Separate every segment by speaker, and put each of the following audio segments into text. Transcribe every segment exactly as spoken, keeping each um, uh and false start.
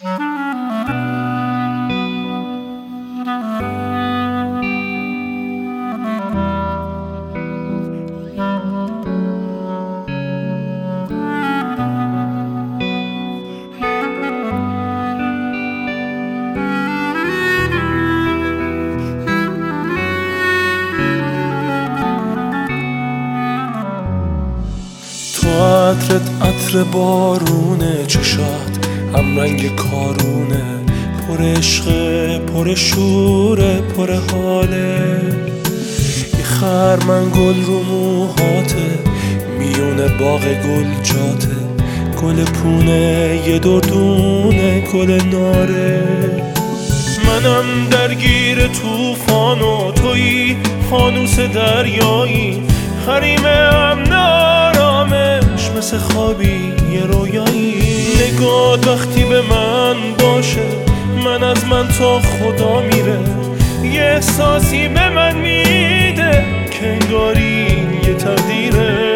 Speaker 1: عطرت عطر بارونه، چشات هم رنگ کارونه، پر عشقه پر شوره پر حاله. یه خرمن رو موهاته، میونه باغ گل جاته، گل پونه یه دردونه گل ناره. منم درگیر توفان و تویی فانوس دریایی، حریمم نارامش مثل خوابی یه رویایی. نگات وقتی به من باشه، من از من تا خدا میره، یه احساسی به من میده که انگاری یه تقدیره.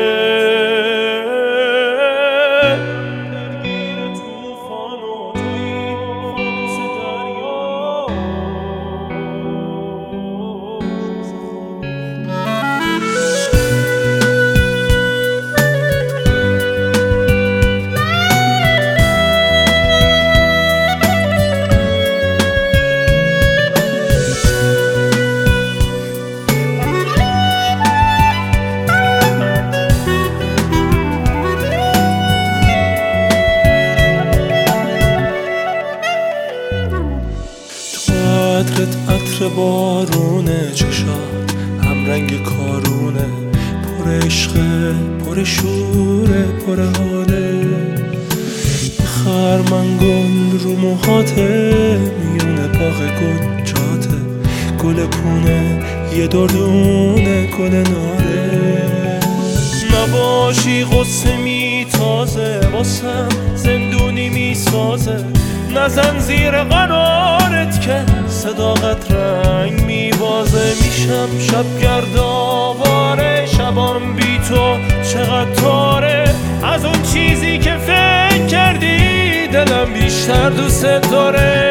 Speaker 1: عطرت عطر بارونه، چشات هم رنگ کارونه، پر عشقه پر شوره پر حاله. خرمن گل رو موهاته، میونه باغ گل جاته، گل پونه یه دردونه گل ناره. نباشی غصه میتازه، واسم زندونی میسازه، نزن زیر قرارت که صداقت رنگ میبازه. میشم شب گردآواره، شبام بی تو چقدر تاره، از اون چیزی که فکر کردی دلم بیشتر دوست داره.